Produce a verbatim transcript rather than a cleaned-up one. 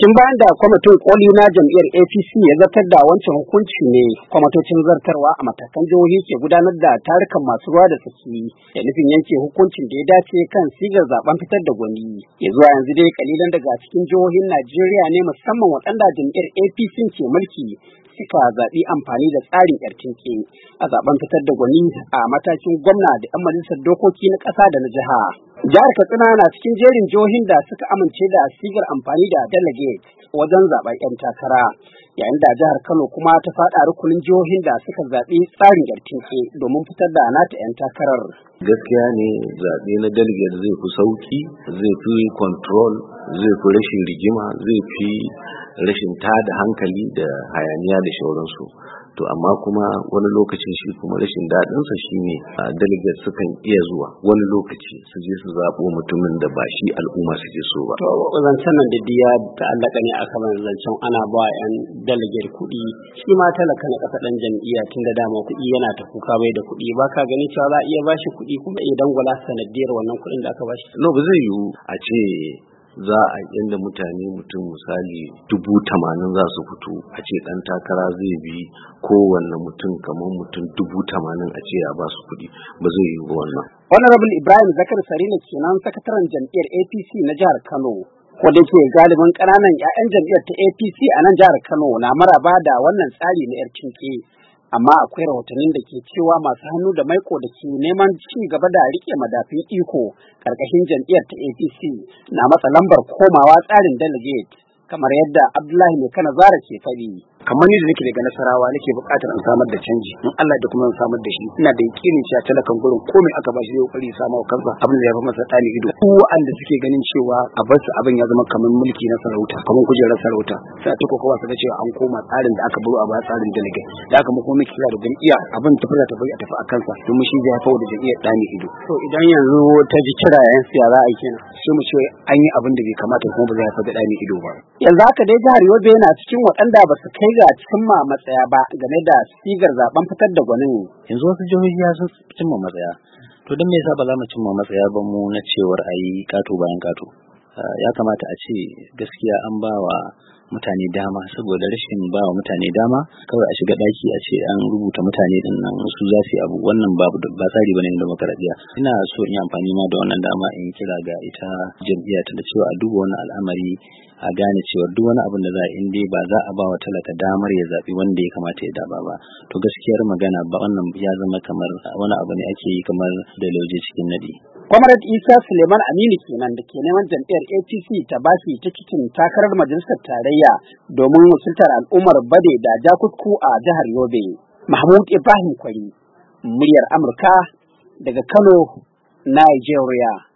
Tun bayan da kwamitin koli na jam'iyyar A P C ya zartar da wancan hukunci ne, kwamitocin zartarwa a matakan jihohi ke gudanar da tarukan masu ruwa da tsaki da nufin yanke hukuncin da ya dace kan sigar zaben fitar da gwani. Ya zuwa yanzu dai kalilan daga cikin jihohin Najeriya ne musamman waɗanda jam'iyyar A P C ke mulki suka zaɓi amfani da tsarin yar tinke a zaben fitar da gwani a matakin gwamna da 'yan majalisar dokoki na ƙasa da na jiha. Jihar Katsina na cikin jerin jihohin da suka amince da sigar amfani da delegate wajen zaben 'yan takara, yayin da jihar Kano kuma ta faɗa rukunin jihohin da suka zaɓi tsarin yar tinke domin fitar da nata 'yan takarar. Gaskiya ne zaɓe na delegate zai fi sauki, zai fi control, zai fi rashin rigima, zai fi rashin tada hankali da hayaniya da shauransu. To amma kuma wani lokacin shi kuma rashin daɗinsa shine delegate sukan iya zuwa wani lokaci su je su zaɓo mutumin da ba shi al'umma suke so ba. To zancen nan da diya ta'allaka ne akan zancen ana ba 'yan delegate kuɗi, shi ma talaka na ƙasa ɗan jam'iyya tun da dama kuɗi yana ta kuka bai da kuɗi, ba ka gani cewa za a iya bashi kuɗi kuma idan gwala sanadiyar wannan kuɗin da aka bashi. No, ba zai yiwu a ce za a inda mutane mutum misali dubu tamanin za su fito a ce ɗan takara zai bi kowanne mutum kamar mutum dubu tamanin a ce ya ba su kuɗi, ba zai yi wannan. Honorable Ibrahim Zakar Sarina kenan sakataren jam'iyyar A P C na jihar Kano. Ko da ke galibin ƙananan 'ya'yan jam'iyyar ta A P C a nan jihar Kano na maraba da wannan tsari na yar cinke. Amma akwai rahotannin da ke cewa masu hannu da maiko da ke neman ci gaba da rike madafin iko karkashin jam'iyyar ta A P C na matsa lambar komawa tsarin delegate, kamar yadda Abdullahi Mai Kana Zara ke faɗi. Kamar ni da nake daga Nasarawa nake buƙatar in samar da canji, in Allah da kuma in samar da shi, ina da yakinin cewa talakan gurin komai aka bashi zai kokari ya samu kansa abin da ya fi masa tsani ido. Su wanda suke ganin cewa a bar su abin ya zama kamar mulki na sarauta, kamar kujerar sarauta, sai a tuko kowa su da cewa an koma tsarin da aka baro a ba tsarin delegate. Da aka mu kuma kira da jam'iyya abin tafi da tafi a tafi a kansa domin shi zai haifar da jam'iyyar tsani ido. To idan yanzu ta ji kira yan siya za a yi kenan, sai mu ce an yi abin da bai kamata kuma ba zai haifar da tsani ido ba. Yanzu haka dai jihar Yobe yana cikin waɗanda ba su kai ga cimma matsaya ba game da sigar zaben fitar da gwanin. Yanzu wasu jihohi ya sun cimma matsaya, to don me yasa ba za mu cimma matsaya ba mu na cewar a yi kato bayan kato? Ya kamata a ce gaskiya an ba wa mutane dama, saboda rashin ba wa mutane dama kawai a shiga daki a ce an rubuta mutane din nan su za su yi abu, wannan babu ba tsari bane na demokradiya. Ina so in yi amfani ma da wannan dama in kira ga ita jam'iyya ta da cewa a duba wannan al'amari, a gane cewa duk wani abin da za a in dai ba za a ba wa talaka damar ya zaɓi wanda ya kamata ya daba ba, to gaskiyar magana ba wannan ya zama kamar wani abu ne ake yi kamar da lauje cikin nadi. Comrade Isa Suleiman Aminu kenan da ke neman jam'iyyar A P C ta bashi tikitin takarar majalisar tarayya domin wakiltar al'ummar Bade da Jakutku a jihar Yobe. Mahmud Ibrahim Kwari, muryar Amurka daga Kano, Nigeria.